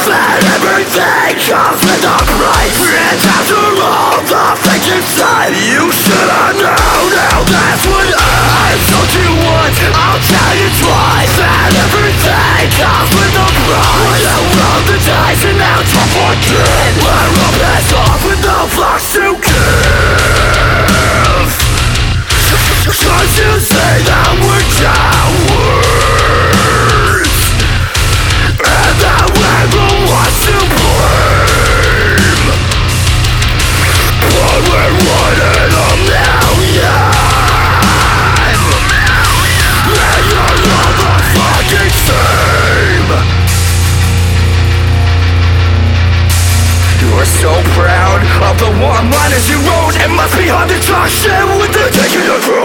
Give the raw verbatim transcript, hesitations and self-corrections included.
that everything comes with a price. And after all the things you said, you should have known. Now that's what I told you once, I'll tell you twice. That everything comes with a price. I roll the dice and now it's all for good. We're all pissed off with no fucks to give. Trying to say that we're cowards, and that everyone wants to blame, but we're one in a million, and you're all the fucking same. You are so proud of the one-liners you wrote. It must be hard to talk shit with the taking of